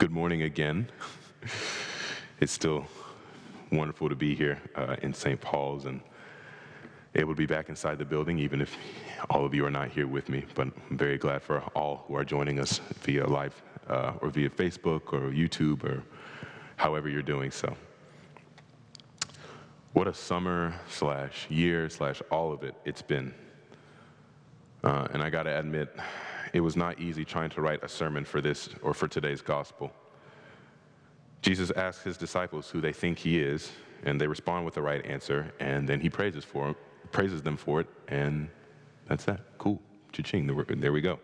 Good morning again. It's still wonderful to be here in St. Paul's and able to be back inside the building, even if all of you are not here with me. But I'm very glad for all who are joining us via live or via Facebook or YouTube or however you're doing so. What a summer / year / all of it it's been. And I got to admit, it was not easy trying to write a sermon for this or for today's gospel. Jesus asks his disciples who they think he is, and they respond with the right answer, and then he praises them for it, and that's that. Cool. Cha-ching. There we go.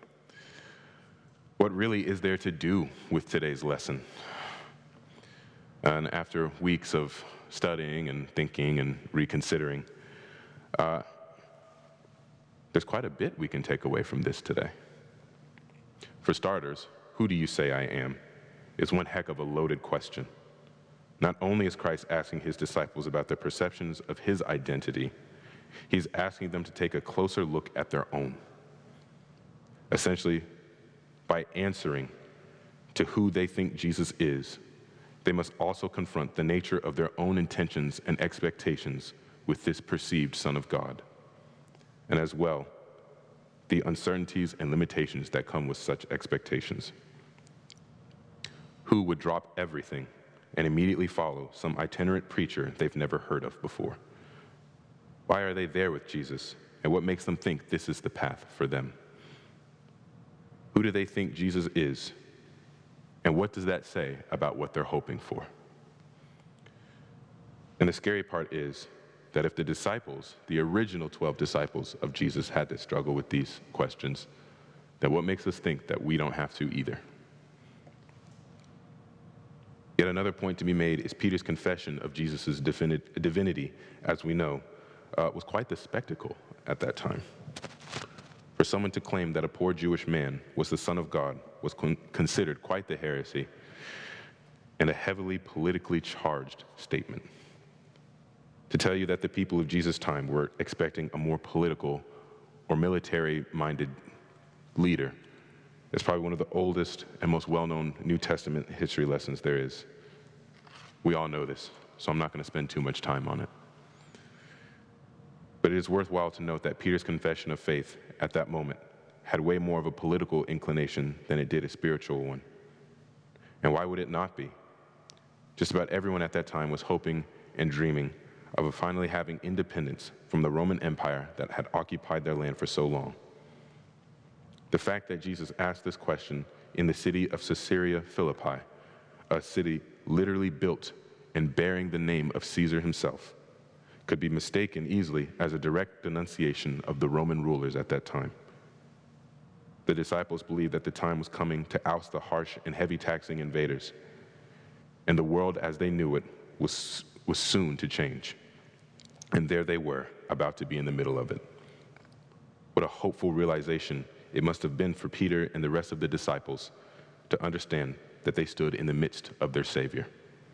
What really is there to do with today's lesson? And after weeks of studying and thinking and reconsidering, there's quite a bit we can take away from this today. For starters, who do you say I am? Is one heck of a loaded question. Not only is Christ asking his disciples about their perceptions of his identity, he's asking them to take a closer look at their own. Essentially, by answering to who they think Jesus is, they must also confront the nature of their own intentions and expectations with this perceived Son of God, and as well, the uncertainties and limitations that come with such expectations. Who would drop everything and immediately follow some itinerant preacher they've never heard of before? Why are they there with Jesus, and what makes them think this is the path for them? Who do they think Jesus is, and what does that say about what they're hoping for? And the scary part is that if the disciples, the original 12 disciples of Jesus, had to struggle with these questions, then what makes us think that we don't have to either? Yet another point to be made is Peter's confession of Jesus' divinity, as we know, was quite the spectacle at that time. For someone to claim that a poor Jewish man was the Son of God was considered quite the heresy and a heavily politically charged statement. To tell you that the people of Jesus' time were expecting a more political or military-minded leader is probably one of the oldest and most well-known New Testament history lessons there is. We all know this, so I'm not going to spend too much time on it. But it is worthwhile to note that Peter's confession of faith at that moment had way more of a political inclination than it did a spiritual one. And why would it not be? Just about everyone at that time was hoping and dreaming of finally having independence from the Roman Empire that had occupied their land for so long. The fact that Jesus asked this question in the city of Caesarea Philippi, a city literally built and bearing the name of Caesar himself, could be mistaken easily as a direct denunciation of the Roman rulers at that time. The disciples believed that the time was coming to oust the harsh and heavy taxing invaders, and the world as they knew it was soon to change. And there they were, about to be in the middle of it. What a hopeful realization it must have been for Peter and the rest of the disciples to understand that they stood in the midst of their Savior.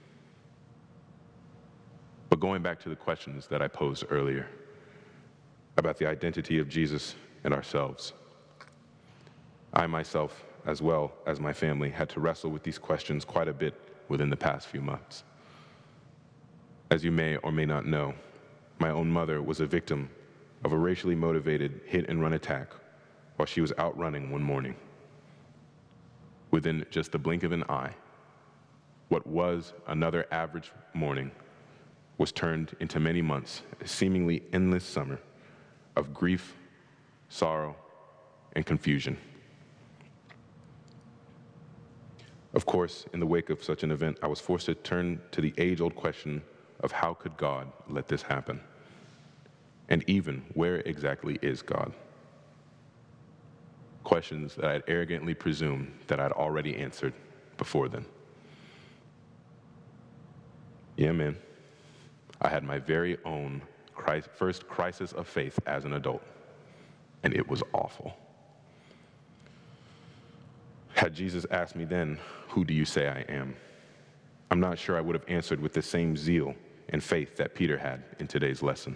But going back to the questions that I posed earlier about the identity of Jesus and ourselves, I myself, as well as my family, had to wrestle with these questions quite a bit within the past few months. As you may or may not know, my own mother was a victim of a racially motivated hit-and-run attack while she was out running one morning. Within just the blink of an eye, what was another average morning was turned into many months, a seemingly endless summer of grief, sorrow, and confusion. Of course, in the wake of such an event, I was forced to turn to the age-old question of how could God let this happen? And even, where exactly is God? Questions that I had arrogantly presumed that I'd already answered before then. Yeah, man. I had my very own first crisis of faith as an adult, and it was awful. Had Jesus asked me then, who do you say I am? I'm not sure I would have answered with the same zeal and faith that Peter had in today's lesson.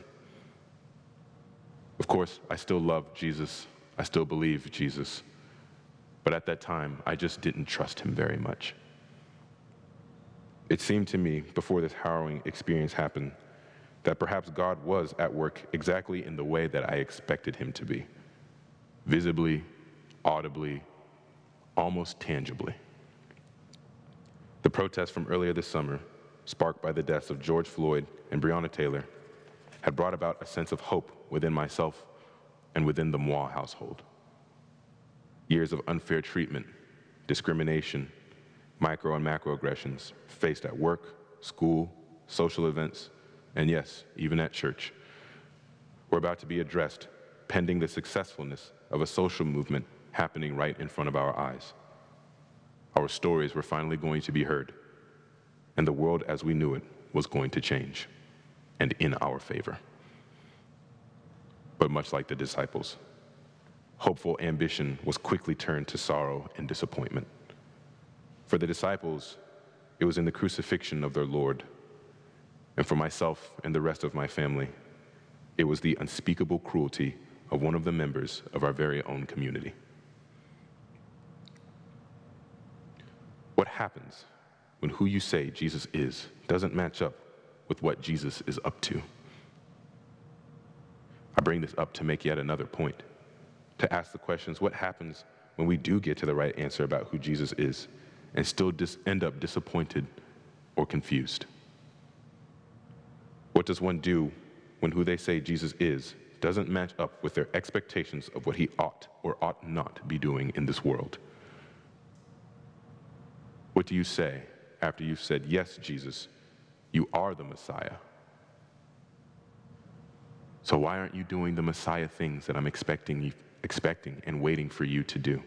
Of course, I still love Jesus. I still believe Jesus. But at that time, I just didn't trust him very much. It seemed to me, before this harrowing experience happened, that perhaps God was at work exactly in the way that I expected him to be. Visibly, audibly, almost tangibly. The protests from earlier this summer, sparked by the deaths of George Floyd and Breonna Taylor, had brought about a sense of hope within myself and within the Moi household. Years of unfair treatment, discrimination, micro and macroaggressions faced at work, school, social events, and yes, even at church, were about to be addressed pending the successfulness of a social movement happening right in front of our eyes. Our stories were finally going to be heard, and the world as we knew it was going to change, and in our favor. But much like the disciples, hopeful ambition was quickly turned to sorrow and disappointment. For the disciples, it was in the crucifixion of their Lord, and for myself and the rest of my family, it was the unspeakable cruelty of one of the members of our very own community. What happens when who you say Jesus is doesn't match up with what Jesus is up to? I bring this up to make yet another point, to ask the questions, what happens when we do get to the right answer about who Jesus is and still end up disappointed or confused? What does one do when who they say Jesus is doesn't match up with their expectations of what he ought or ought not be doing in this world? What do you say after you've said, yes, Jesus, you are the Messiah? So why aren't you doing the Messiah things that I'm expecting and waiting for you to do?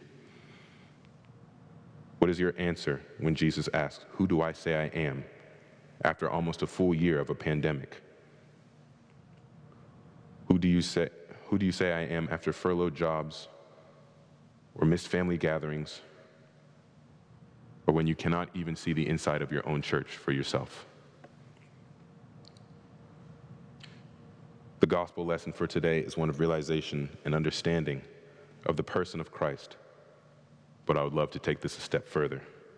What is your answer when Jesus asks, who do I say I am, after almost a full year of a pandemic? Who do you say I am after furloughed jobs or missed family gatherings, or when you cannot even see the inside of your own church for yourself? The gospel lesson for today is one of realization and understanding of the person of Christ, but I would love to take this a step further.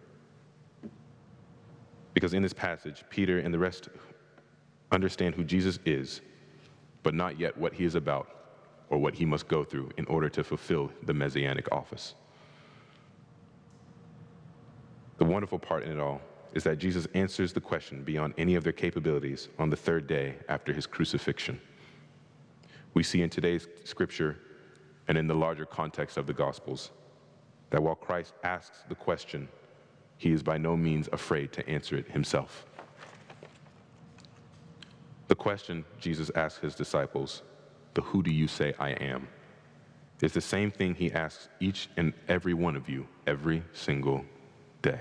Because in this passage, Peter and the rest understand who Jesus is, but not yet what he is about or what he must go through in order to fulfill the messianic office. The wonderful part in it all is that Jesus answers the question beyond any of their capabilities on the third day after his crucifixion. We see in today's scripture and in the larger context of the Gospels that while Christ asks the question, he is by no means afraid to answer it himself. The question Jesus asks his disciples, the who do you say I am, is the same thing he asks each and every one of you every single day.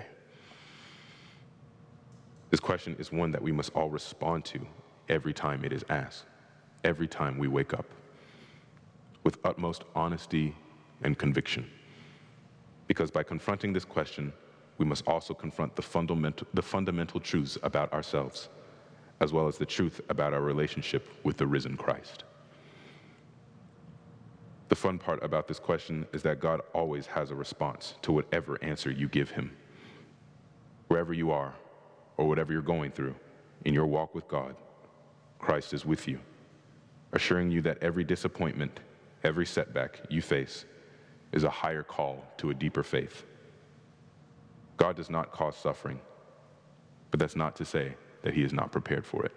This question is one that we must all respond to every time it is asked, every time we wake up, with utmost honesty and conviction. Because by confronting this question, we must also confront the fundamental truths about ourselves, as well as the truth about our relationship with the risen Christ. The fun part about this question is that God always has a response to whatever answer you give him. Wherever you are, or whatever you're going through in your walk with God, Christ is with you, assuring you that every disappointment, every setback you face is a higher call to a deeper faith. God does not cause suffering, but that's not to say that he is not prepared for it.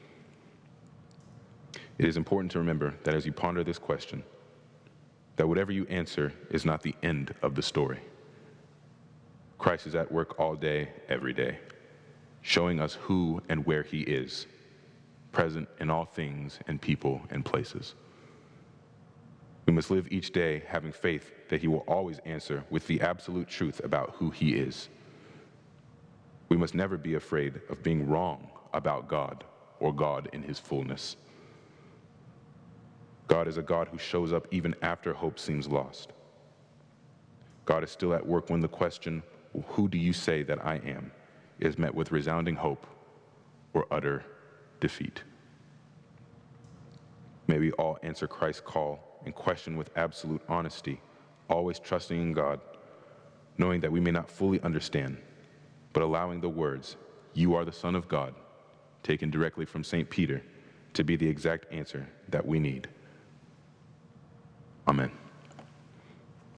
It is important to remember that as you ponder this question, that whatever you answer is not the end of the story. Christ is at work all day, every day, showing us who and where he is, present in all things and people and places. We must live each day having faith that he will always answer with the absolute truth about who he is. We must never be afraid of being wrong about God or God in his fullness. God is a God who shows up even after hope seems lost. God is still at work when the question, who do you say that I am, is met with resounding hope or utter defeat. May we all answer Christ's call and question with absolute honesty, always trusting in God, knowing that we may not fully understand, but allowing the words, "You are the Son of God," taken directly from St. Peter, to be the exact answer that we need. Amen.